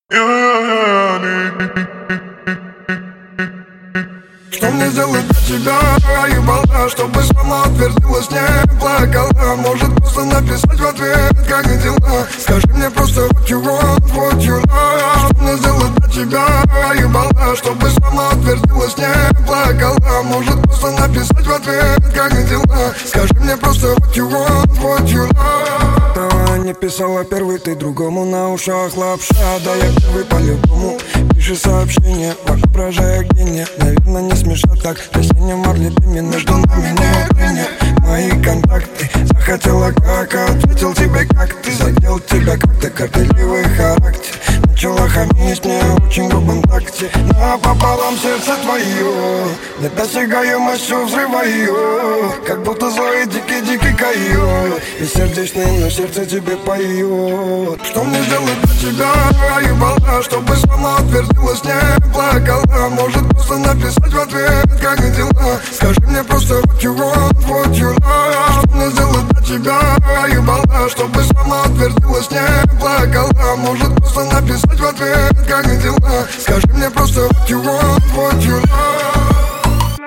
Что мне сделать для тебя, ебала, чтобы сама отвердилась, не плакала? Может просто написать в ответ, как дела? Скажи мне просто what you want, what you love. Что мне сделать для тебя, ебала, чтобы сама отвердилась, не плакала? Может просто написать в ответ, как дела? Скажи мне просто what you want, what you love. Давай не писала первый, ты другому на ушах лапша. Да я первый по-любому. Пиши сообщение, воображая гения. Наверное, не смешно так, песня Марли Пими. Между нами нет линии, мои контакты. Захотела как, ответил тебе как. Ты задел тебя как-то горделивый характер. Начала хамить мне очень грубом такте. Напополам сердце твое, недосягаемостью взрываю. Как будто злой дикий койот. И сердечный, но сердце тебе поет. Что мне сделать для тебя, ебала, чтобы сама отвердилась, не плакала? Может просто написать в ответ, как дела? Скажи мне просто what you want, what you love. Что мне сделать для тебя, ебала, чтобы сама отвердилась, не плакала? Может просто написать в ответ, как дела? Скажи мне просто what you want, what you love.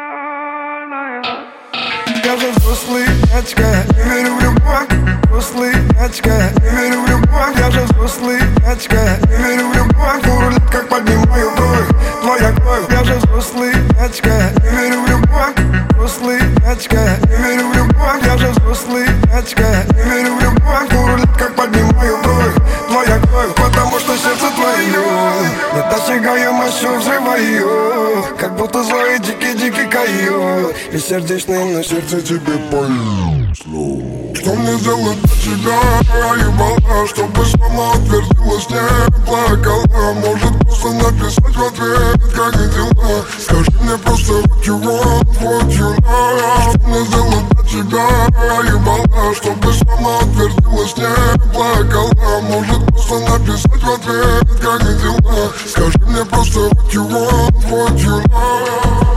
Я же взрослый дядька, не верю в любовь. Взрослый дядька, не верю в любовь. Я же взрослый дядька, не верю в любовь. Рулит, как поднимаю бровь, твоя кровь. Я же взрослый дядька, не верю в любовь. Взрослый дядька, не верю в любовь. Я же взрослый дядька, не верю в любовь. Рулит, как поднимаю бровь, твоя кровь. Потому что сердце твое недосягаемостью взрываю. Как будто злой дикий койот. И сердечный, но сердце тебе поет. Что мне сделать для тебя, ебала, чтобы сама отвердилась, не плакала? Может просто написать в ответ, как дела? Скажи мне просто what you want, what you love. Что мне сделать для тебя, ебала, чтобы сама отвердилась, не плакала? Может просто написать в ответ, как дела? Скажи мне просто what you want, what you love.